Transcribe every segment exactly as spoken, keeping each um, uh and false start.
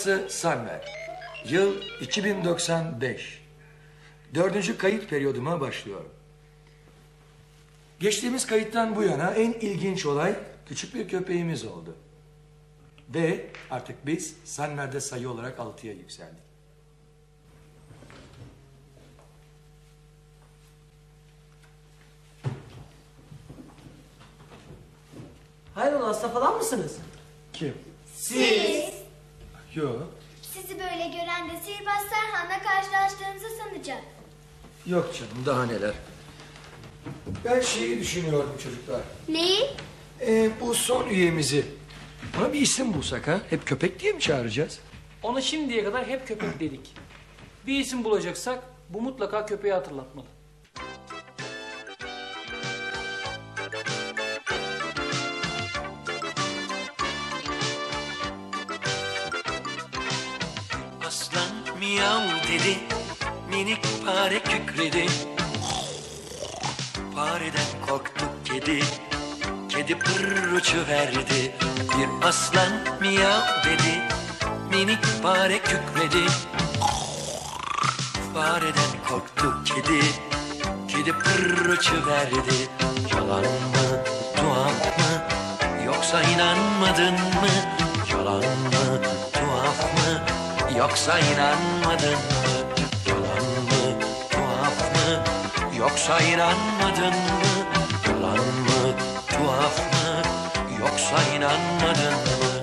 Burası Sanmer. Yıl iki bin doksan beş. Dördüncü kayıt periyoduma başlıyorum. Geçtiğimiz kayıttan bu yana en ilginç olay küçük bir köpeğimiz oldu. Ve artık biz Sanmer'de sayı olarak altıya yükseldik. Hayrola, hasta falan mısınız? Kim? Siz. Yok. Sizi böyle gören de sihirbaz Serhan'la karşılaştığınızı sanacak. Yok canım, daha neler. Ben şeyi düşünüyorum çocuklar. Neyi? Ee, bu son üyemizi ona bir isim bulsak ha? Hep köpek diye mi çağıracağız? Ona şimdiye kadar hep köpek dedik. Bir isim bulacaksak bu mutlaka köpeği hatırlatmalı. Aslan miyav dedi, minik fare kükredi. Fareden korktu kedi, kedi pırr uçuverdi. Bir aslan miyav dedi, minik fare kükredi. Fareden korktu kedi, kedi pırr uçuverdi. Yalan mı, tuhaf mı, yoksa inanmadın mı? Yalan mı, tuhaf mı, yoksa inanmadın mı? Yalan mı, tuhaf mı, yoksa inanmadın mı? Yalan mı, tuhaf mı, yoksa inanmadın mı?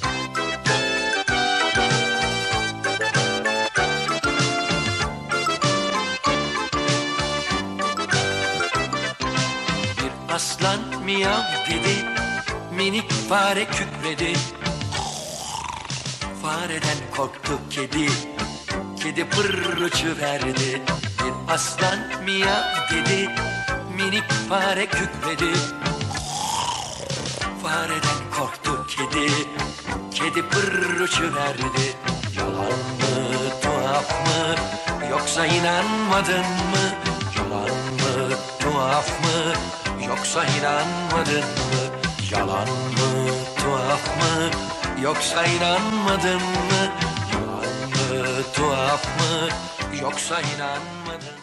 Bir aslan miyav dedi, minik fare kükredi. Fareden korktu kedi, kedi pırr uçuverdi. Bir aslan miyav dedi, minik fare kükredi. Fareden korktu kedi, kedi pırr uçuverdi. Yalan mı, tuhaf mı, yoksa inanmadın mı? Yalan mı, tuhaf mı, yoksa inanmadın mı? Yalan mı, tuhaf mı, yoksa inanmadın mı? Yalan mı, tuhaf mı, yoksa inanmadın mı?